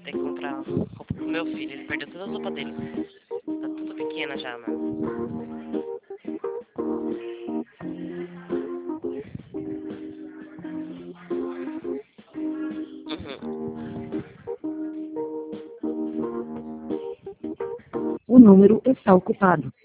ter que comprar roupa pro meu filho. Ele perdeu todas as roupas dele. Tá tudo pequena já, mano. Uhum. O número está ocupado.